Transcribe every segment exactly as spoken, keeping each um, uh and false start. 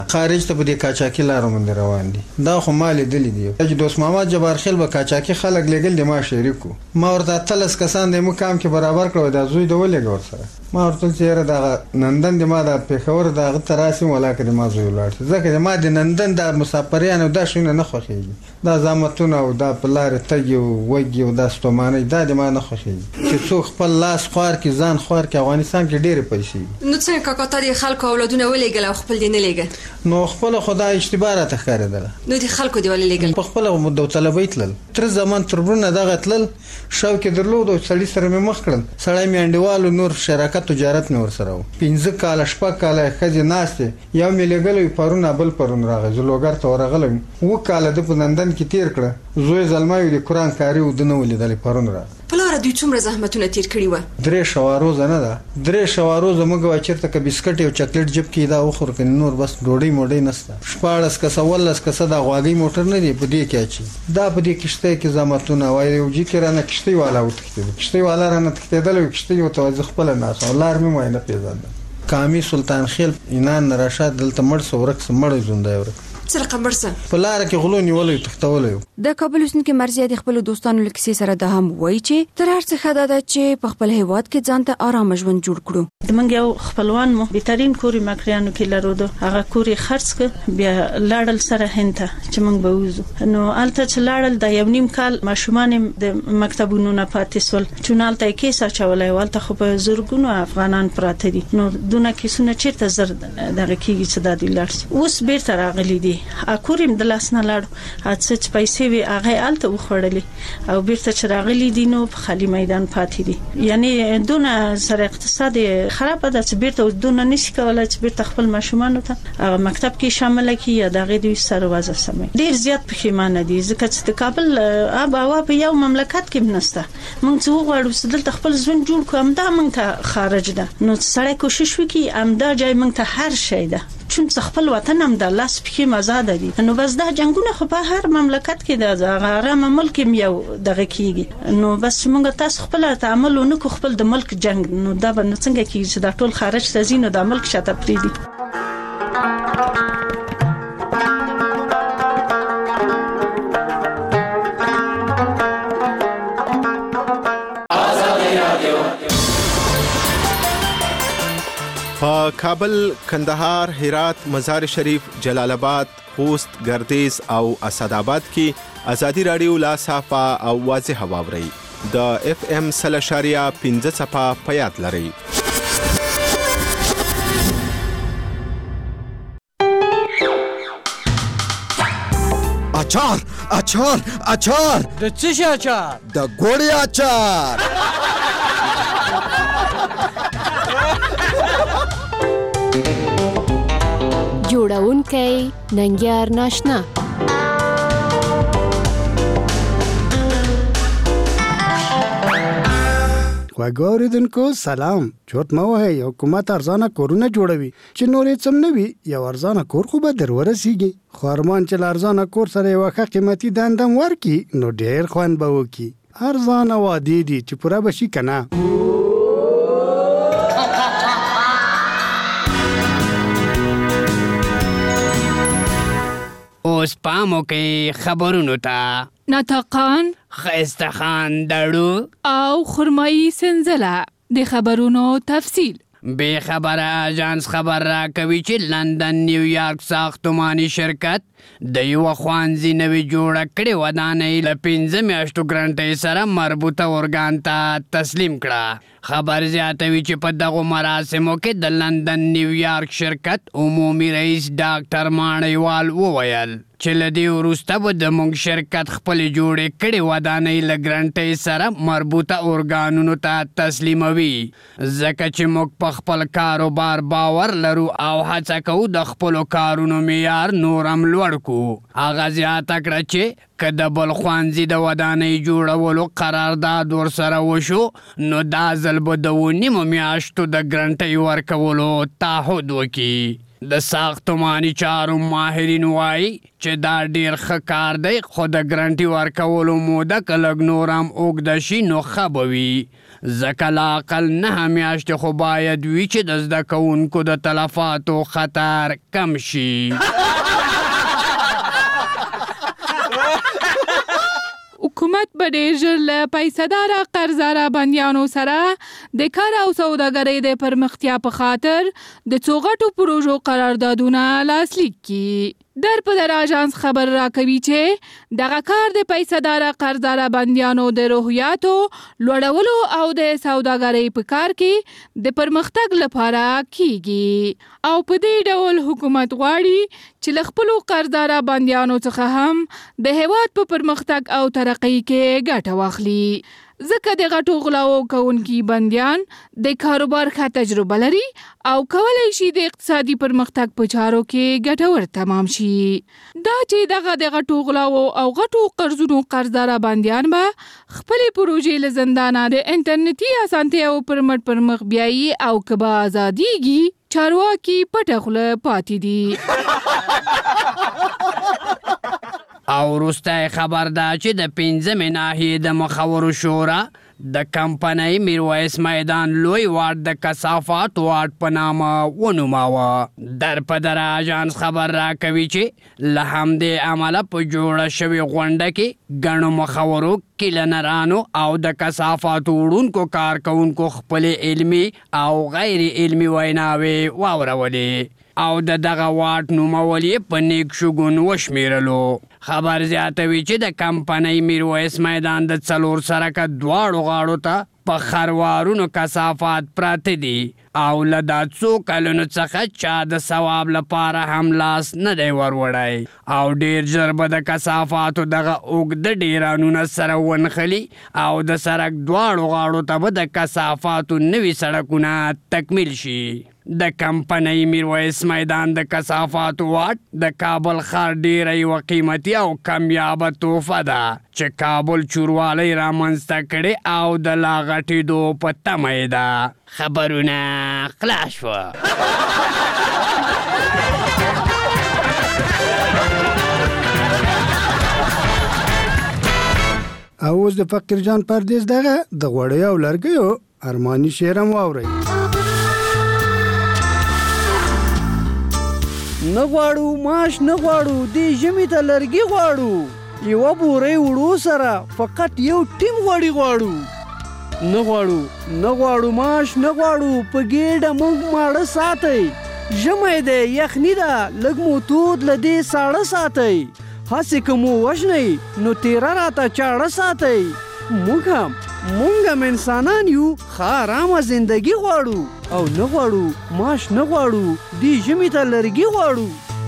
خارج ته په دې کاچاکي لارو باندې روان دي. دا خو ما لیدلي دي چې دوست محمد جبار خیل به کاچاکي خلک لېږل دي، ما شریکو. ما ورته اتلس کسان د مقام کې برابر کړو، دا زوی د ولېږه ورسره. ما ورته چې یاره دغه نندن د ما د پېښور د هغه ته راسي ولاکه د ما زوی ولاړ شي، ځکه د ما د نندن د مسافریانو دا شیونه نه خوښېږي، دا زامتونه او دا په لارې تګي او وږي او دا ستومانۍ دا د ما نه خوښېږي چې څوک خپل لاس خوار کړي ځان خوار کړي. افغانستان کې ډېرې پیسې. نو څنګه کاکا تا د خلکو اولادونه ولېږل او خپل دې نه لېږه؟ نو خپل خدا اشتباه راته ښکارېدله. نو د خلکو دې ولې لېږل؟ په خپله داوطلبۍ تلل. تر زمان تربرونه دغه تلل، شوق یې درلود او سړي سره مې مخ کړل. سړی مې انډیوال او نور شراکت تجارت مې ورسره و. پنځه کاله شپږ کاله ښځې ناستې، یو مې لېږلی پرون بل پرون راغی، زه لوګر ته ورغلی اووه کاله ده په لندن کې تېر کړه. زوی زلمی د قرآن کاري و ده نه و لیدلی، پرون راغی. پلاره دوی څومره زحمتونه تیر کړي وه؟ درې شوه روزه نه ده، درې شوه روزه موږ وای چېرته که بسکټ او چاکلیټ جب کې دا وخورو که نور بس ډوډۍ موډۍ نشته. شپاړس کسه ولس کسه دا غواګۍ موټر نه دی په دې کې اچي. دا په دې کښتۍ کې زحمتونه وای یو جي کې رانه کښتۍ والا وتښتېدل، کښتۍ والا رانه تښتېدلی و، کښتۍ ورته وایي زه خپله ناست وم، لار مې وایي نه پېژندم. کامي سلطان خیل اینان راشد دلته مړ سو ورک سو مړی ژوندی ورک څه رقم مړ سه په لاره کې غلو نیولی تښتولی. د کابل اوسېدونکي مرضیه د خپلو دوستانو له کیسې سره دا هم وایي چې تر هر څه ښه دا ده چې په خپل هېواد کې ځان ته ارامه ژوند جوړ کړو. زموږ یو خپلوان مو بهترین کور یې مکریانو کې لرلو، هغه کور یې خرڅ کړ، بیا لاړل سره هند ته چې موږ به وځو. نو هلته چې لاړل د یو نیم کال ماشومان د مکتبونو نه پاتې سول، چون هلته یې کیس اچولی و، هلته خو په زرګونو افغانان پراته دي. نو دونه کیسونه چېرته زر دغه کېږي چې دا دوی لاړ شي. اوس بیرته راغلي دي، کور یې د لاس نه لاړو، څه چې پیسې وې هغه یې هلته وخوړلې او بیرته چې راغلي دي نو په خالي میدان پاتې دي. یعنې دونه سره اقتصاد خرابه ده چې بیرته دونه نشي کولی چې بیرته خپل ماشومانو ته هغه مکتب کې شامله کړي یا د هغې دوی سره وضع سموي. ډېر زیات پښیمانه دي ځکه چې د کابل آب هوا په یو مملکت کې هم نشته. موږ چې وغواړو چې دلته خپل ژوند جوړ کړو، همدا موږ ته خارج ده. نو سړی کوشش وکړي همدا ځای موږ ته هر شی ده، چون خپل وطن هم د لاس پښې آزاد دي. نو بس دا جنگونه خو په هر مملکت کې د غرام ملک یو دغه کیږي. نو بس موږ تاسو خپل تعامل ونکو خپل د ملک جنگ، نو دا به څنګه کیږي چې دا ټول خارج ته ځي نو د ملک شاته پریدي. په کابل، کندهار، هرات، مزار شریف، جلال آباد، خوست، گردیز او اسداباد کې ازادي رادیو لا صافه او واضح واوري. د اف ام سل اشاریه پنځه صفه په یاد لري. اچار اچار اچار د څه شي اچار؟ د ګوړې اچار. جوړونکی ننګیار ناشنا. وګوریدونکو سلام. چورت مو هي حکومت ارزانه کورونه جوړوي چې نورې څم نه وي، یو ارزانه کور خو به در ورسیږي. خو ارمان چې ارزانه کور سره یو ښه قیمتي دندم ورکي نو ډېر خوند به وکي. ارزانه وادي دي چې پوره بشي کنه. اوس پامو کې خبرونو ته. ناطقان خیستخان دړو او خرمایي سنزله د خبرونو تفصیل. بے خبره اژانس خبر را کوي چې لندن نیویارک ساختماني شرکت د یو خوانځي نوې جوړه کړې ودانۍ له پنځه میاشتو ګرانټۍ سره مربوطه ارګان ته تسلیم کړه. خبر زیاتوي چې په دغو مراسمو کې د لندن نیویارک شرکت عمومي رئیس ډاکټر ماڼیوال وویل چې له دې وروسته به زموږ شرکت خپلې جوړې کړې ودانۍ له ګرانټۍ سره مربوطه ارګانونو ته تسلیموي، ځکه چې موږ په خپل کاروبار باور لرو او هڅه کوو د خپلو کارونو معیار نور هم لوړ کړو. هغه زیاته کړه چې که د بل خوانځي د ودانۍ جوړولو قرارداد ورسره وشو نو دا ځل به د اووه نیمو میاشتو د ګرانټۍ ورکولو تعهد وکړي. د ساختماني چارو ماهرین وایي چې دا ډیر ښه کار دی، خو د ګرانټي ورکولو موده که لږ نور هم اوږده شي نو ښه به وي، ځکه لا اقل نهه میاشتې خو باید وي چې د زده کوونکو د تلفاتو خطر کم شي. حکومت به ډېر ژر له پیسهداره قرضداره بندیانو سره د کار او سوداګرۍ د پرمختیا په خاطر د څو غټو پروژو قراردادونه لاسلیک کړي. در په در آژانس خبر راکوي چې دغه کار د پیسهداره قرضداره بندیانو د روحیاتو لوړولو او د سوداګرۍ په کار کې د پرمختګ لپاره کیږي او په دې ډول حکومت غواړي چې له خپلو قرضداره بندیانو څخه هم د هیواد په پرمختګ او ترقۍ کې ګټه واخلي. ځکه د غټو غلاو کوونکي بندیان د کاروبار ښه تجربه لري او کولی شي د اقتصادي پرمختګ په چارو کې ګټور تمام شي. دا چې دغه د غټو غلاو او غټو قرضونو قرضداره بندیان به خپلې پروژې له زندانه د انټرنیټي اسانتیاو پر مټ پر مخ بیایي او که به ازادیږي چارواکي پټه خوله پاتې دي. او وروستی خبر ده چې د پنځمې ناحیې د مخورو شورا د کمپنۍ میرویس میدان لوی واټ د کثافات واټ په نامه ونوماوه. در په در آژانس خبر راکوي چې له همدې امله په جوړه شوې غونډه کې ګڼو مخورو کلینرانو او د کثافاتو وړونکو کارکوونکو خپلې علمي او غیر علمي ویناوې واورولې او د دغه واټ نومول یې په نیک شګون وشمیرلو. خبر زیاتوي چې د کمپنۍ میرویس میدان د څلور سرکه دواړو غاړو ته په خروارونو کثافات پراته دي او له دا څو کلونو څخه چا د ثواب لپاره هم لاس نه دی وروړی او ډېر ژر به د کثافاتو دغه اوږده ډیرانونه سره ونښلي او د سرک دواړو غاړو ته به د کثافاتو نوي سړکونه تکمیل شي. د کمپنۍ میرویس میدان د کثافاتو واټ د کابل ښار ډیره یوه قیمتي او کمیابه تحفه ده چې کابل چوروالی رامنځته کړې او د لا غټېدو په تمه یې ده. خبرونه خلاص شوه. او اوس د فقیر جان پردیس دغه د غوړیو او لرګیو ارماني شعر هم واورئ. نه غواړو ماش نه غواړو دې ژمي ته لرګي غواړو یوه بورۍ وړو سره فقط یو ټیم غوړي غواړو. نه غواړو نه غواړو ماش نه غواړو په ګېډه موږ ماړه ساتئ ژمی دی یخني ده لږ مو تود له دې ساړه ساتئ هسې که مو وژنئ نو تیره راته چاړه ساتئ. موږ هم موږ هم انسانان یو ښه ارامه زندګي غواړو او نه غواړو ماش نه غواړو دې ژمي ته لرګي غواړو.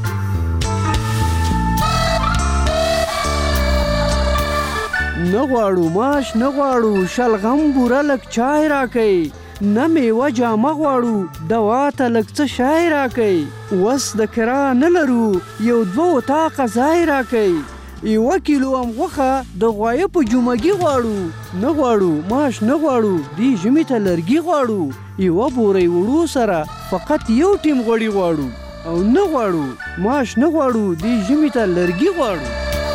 نه غواړو ماش نه غواړو شلغم بوره لږ چای راکئ نه میوه جامه غواړو دوا ته لږ څه شای راکئ وس د کرا نه لرو یو دوه اتاقه ځای راکئ یوه کیلو هم غوښه د غوایه په جومګي غواړو. نه غواړو ماش نه غواړو دې ژمي ته لرګي غواړو یوه بورۍ وړو سره فقط یو ټیم غوړي غواړو او نه غواړو ماش نه غواړو دې ژمي ته لرګي غواړو.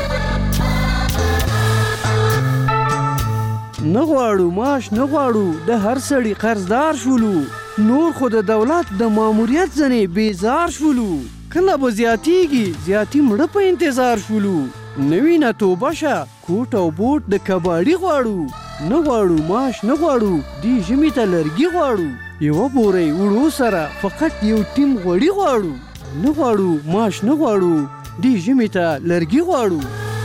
نه غواړو ماش نه غواړو د هر سړي قرضدار شولو نور خو د دولت د ماموریت ځنې بیزار شولو کله به زیاتیږي زیاتی مړه په انتظار شولو. نوی نه توبه شه کوټ او بوټ د کباړي غواړو. نه غواړو ماش نه غواړو دې ژمي ته لرګي غواړو یوه بورۍ وړو سره فقط یو ټیم غوړي غواړو. نه غواړو ماش نه غواړو دې ژمي ته لرګي غواړو.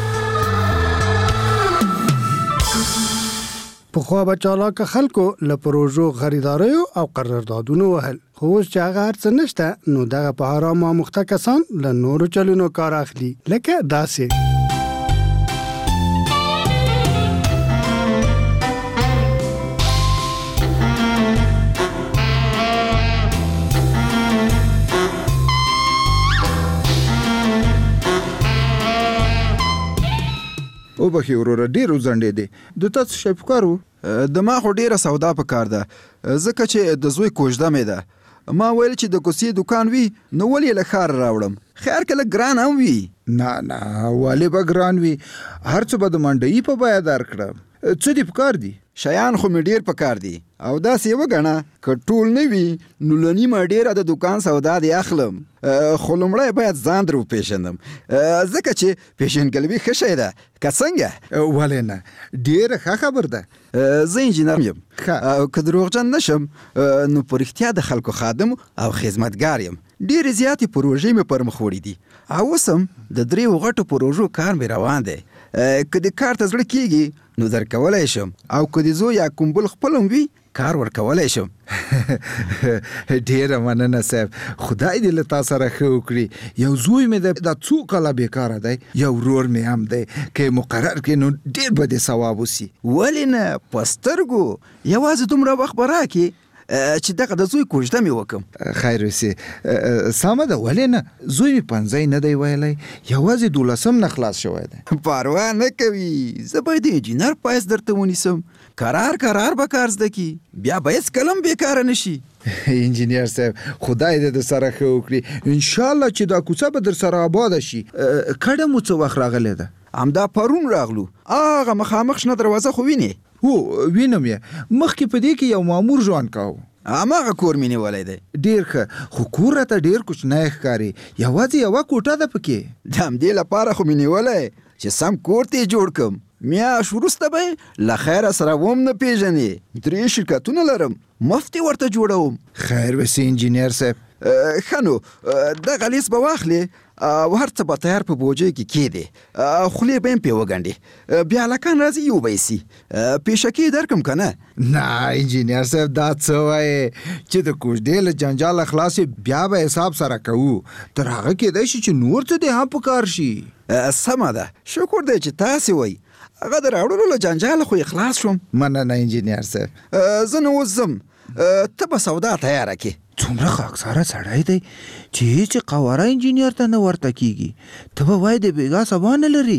پخوا به چالاکه خلکو له پروژو خریداریو او قراردادونو وهل خو اوس چې هغه هر څه نشته نو دغه په حرامو اموخته کسان له نورو چلونو کار اخلي لکه داسې. او بخي وروره ډېر وځنډې دی د تاسو شی په کار و د ما خو ډېره سودا په کار ده ځکه چې د زوی کوژده مې ده ما ویل چې د کوڅې دکان وي نو ولې له ښاره راوړم خیر که لږ ګران هم وي. نه نه ولې به ګران وي هر څه به د منډۍ په بیه درکړم څه دې په کار دي؟ شیان خو مې ډیر پکار دي او داسې وګڼه که ټول نه وي نو له نیمه ډیره د دوکان سودا دې اخلم خو لومړی باید ځان در وپېژنم ځکه چې پېژندګلوي ښه شی ده که څنګه ولې نه ډېره ښه خبر ده زه انجینر یم که دروغجن نشم نو په رښتیا د خلکو خادم او خدمتګار یم ډېرې زیاتې پروژې مې پر مخ وړي دي او اوس هم د دریو غټو پروژو کار مې روان دی که د کار ته زړه کېږي نو درکولی شم او که د زوی یا کوم بل خپل هم وي کار ورکولی شم ډېره مننه صاحب خدای دې له تا سره ښه وکړي یو زوی مې دی دا څو کاله بیکاره دی یو ورور مې هم دی که یې مقرر کړي نو ډېر به دې ثواب وسي ولې نه په سترګو یوازې دومره وخت به راکړي چې دغه د زوی کوژده مې وکم خیر وسي سمه ده ولې نه زوی مې پنځی نه دی ویلی یوازې دولسم نه خلاص شوی دی پروا نه کوي زه باید د انجینر پایس درته ونیسم قرار قرار به کار زده کی بیا به هېڅکله هم بېکاره نه شي انجینر صاحب خدای دې د سره ښه وکړي انشاءالله چې دا کوڅه به در سره آباده شي کډه مو څه وخت راغلی ده همدا پرون راغلو هغه مخامخ شنه دروازه خو وینې هو وینم یې مخکې په دې کې یو مامور ژوند کاوه هماغه کور مې نیولی دی ډېر ښه خو کور راته ډېر کوچنی ښکاري یوازې یوه کوټه ده پکې د همدې لپاره خو مې نیولی چې سم کور ته یې جوړ کړم میاشت وروسته به یې له خیره سره وم نه پېژنې درې شرکتونه لرم مفت یې ورته جوړوم خیر وسي انجینر صاحب ښه نو دغه لیست به واخلې او هر څه به تیار په بوجۍ کې کېدې خولې به یې پرې وګنډې بیا هلکان راځي یو به یې سي پیشکې یې درکړم که نه نه انجینر صاحب دا څه وایې چې د کوژدې له جنجاله خلاص بیا به حساب سره کوو تر هغه کېدی شي چې نور څه دې هم په کار شي سمه ده شکر دی چې تاسې وایي هغه د راوړلو له جنجاله خو یې خلاص شوم مننه انجینر صاحب زه نو اوس ځم ته به سودا تیاره کړې څومره خاکساره سړی دی چې هېڅ قواره انجینر ته نه ورته کېږي ته به وایې د بېګا سبا نه لري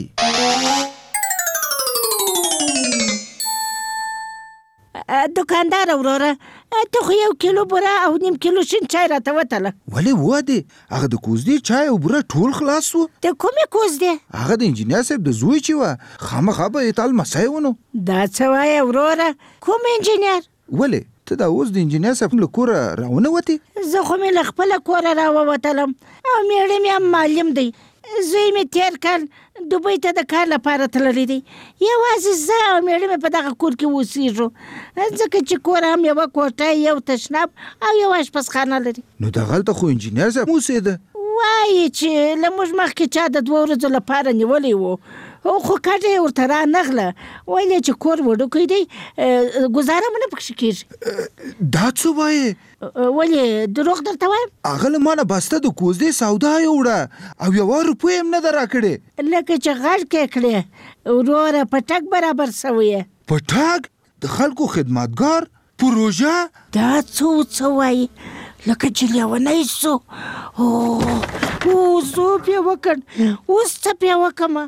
دوکاندار وروره ته خو یو کیلو بوره او نیم کیلو شین چای راته وتله ولې ودې هغه د کوزدې چای او بوره ټول خلاص سو د کومې کوزدې هغه د انجینر صاحب د زوی چې وه خامخا به یې تا لمسی ونو دا څه وایې وروره کوم انجینر ولې ته دا اوس د انجینر صاحب له کوره راونه وتې زه خو مې له خپله کوره راووتلم او میړه مې هم معلم دی زوی مې تېر کال دوبۍ ته د کار لپاره تللی دی یوازې زه او میړه مې په دغه کور کې اوسېږو ځکه چې کور هم یوه کوټه یو تشناب او یو اشپزخانه لري نو دغلته خو انجینر صاحب اوسېده وایي چې له موږ مخکې چا د دوه ورځو لپاره نیولی و خو کډه یې ورته رانغله ویل چې کور وړوکی دی ګزاره مو نه پکښې کېږي دا څه وایې ولې دروغ درته وایم هغه له ما نه بسته د کوزدې سودا یې وړه او یوه روپۍ هم نه ده راکړې لکه چې غږ کې کړې وروره پټک برابر سوی یې پټک د خلکو خدمتګار پروژه دا څو څه وایي لکه چې لیونی سو او زو پې وکړ اوس څه پې وکړمه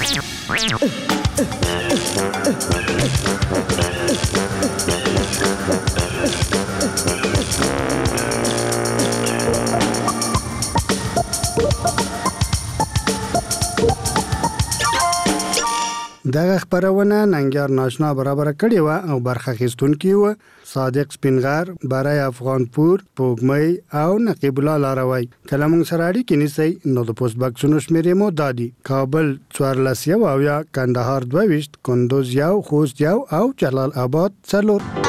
دغه خبرونه ننګیار ناشنا برابر کړې وه او برخه اخیستونکي وه صادق سپینغر برای افغانپور پوګمۍ او نقیب الله لاروی کله موږ سره اړیکې نیسئ نو د پوسټ بکسونو شمېرې مو دا دي کابل څوارلس یو اویا کندهار دوه ویشت کندوز یو خوست یو او جلال آباد څلور